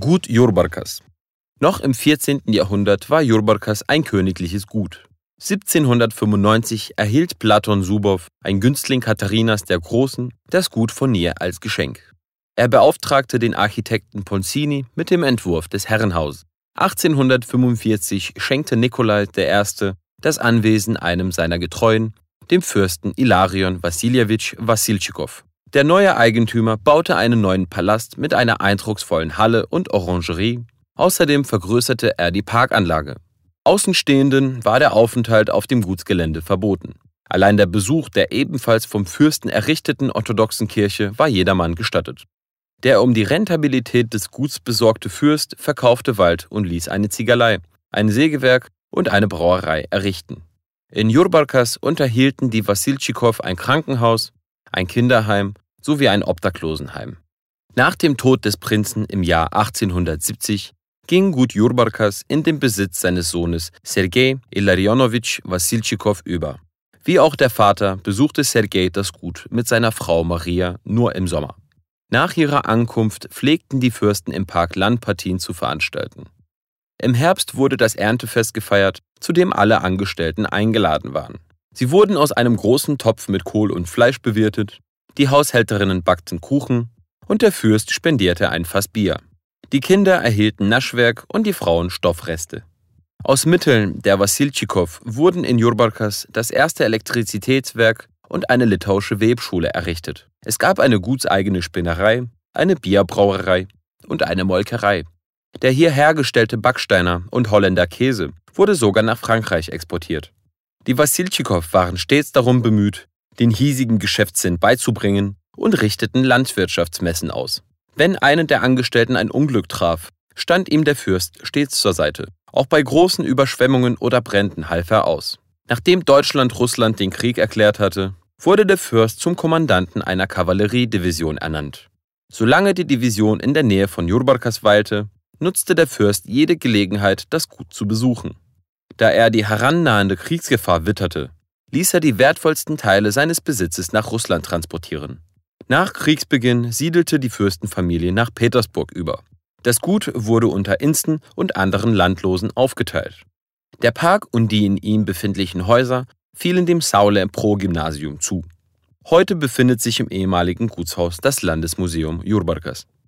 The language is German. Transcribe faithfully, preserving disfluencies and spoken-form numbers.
Gut Jurbarkas. Noch im vierzehnten Jahrhundert war Jurbarkas ein königliches Gut. siebzehnhundertfünfundneunzig erhielt Platon Subow, ein Günstling Katharinas der Großen, das Gut von ihr als Geschenk. Er beauftragte den Architekten Poncini mit dem Entwurf des Herrenhauses. achtzehnhundertfünfundvierzig schenkte Nikolai der Erste das Anwesen einem seiner Getreuen, dem Fürsten Ilarion Wassiljewitsch Wassiltschikow. Der neue Eigentümer baute einen neuen Palast mit einer eindrucksvollen Halle und Orangerie. Außerdem vergrößerte er die Parkanlage. Außenstehenden war der Aufenthalt auf dem Gutsgelände verboten. Allein der Besuch der ebenfalls vom Fürsten errichteten orthodoxen Kirche war jedermann gestattet. Der um die Rentabilität des Guts besorgte Fürst verkaufte Wald und ließ eine Ziegelei, ein Sägewerk und eine Brauerei errichten. In Jurbarkas unterhielten die Wassiltschikow ein Krankenhaus, ein Kinderheim sowie ein Obdachlosenheim. Nach dem Tod des Prinzen im Jahr achtzehnhundertsiebzig ging Gut Jurbarkas in den Besitz seines Sohnes Sergei Illarionowitsch Wassiltschikow über. Wie auch der Vater besuchte Sergei das Gut mit seiner Frau Maria nur im Sommer. Nach ihrer Ankunft pflegten die Fürsten im Park Landpartien zu veranstalten. Im Herbst wurde das Erntefest gefeiert, zu dem alle Angestellten eingeladen waren. Sie wurden aus einem großen Topf mit Kohl und Fleisch bewirtet, die Haushälterinnen backten Kuchen und der Fürst spendierte ein Fass Bier. Die Kinder erhielten Naschwerk und die Frauen Stoffreste. Aus Mitteln der Wassiltschikow wurden in Jurbarkas das erste Elektrizitätswerk und eine litauische Webschule errichtet. Es gab eine gutseigene Spinnerei, eine Bierbrauerei und eine Molkerei. Der hier hergestellte Backsteiner und Holländer Käse wurde sogar nach Frankreich exportiert. Die Wassiltschikow waren stets darum bemüht, den hiesigen Geschäftssinn beizubringen und richteten Landwirtschaftsmessen aus. Wenn einen der Angestellten ein Unglück traf, stand ihm der Fürst stets zur Seite. Auch bei großen Überschwemmungen oder Bränden half er aus. Nachdem Deutschland Russland den Krieg erklärt hatte, wurde der Fürst zum Kommandanten einer Kavalleriedivision ernannt. Solange die Division in der Nähe von Jurbarkas weilte, nutzte der Fürst jede Gelegenheit, das Gut zu besuchen. Da er die herannahende Kriegsgefahr witterte, ließ er die wertvollsten Teile seines Besitzes nach Russland transportieren. Nach Kriegsbeginn siedelte die Fürstenfamilie nach Petersburg über. Das Gut wurde unter Insten und anderen Landlosen aufgeteilt. Der Park und die in ihm befindlichen Häuser fielen dem Saule-Pro-Gymnasium zu. Heute befindet sich im ehemaligen Gutshaus das Landesmuseum Jurbarkas.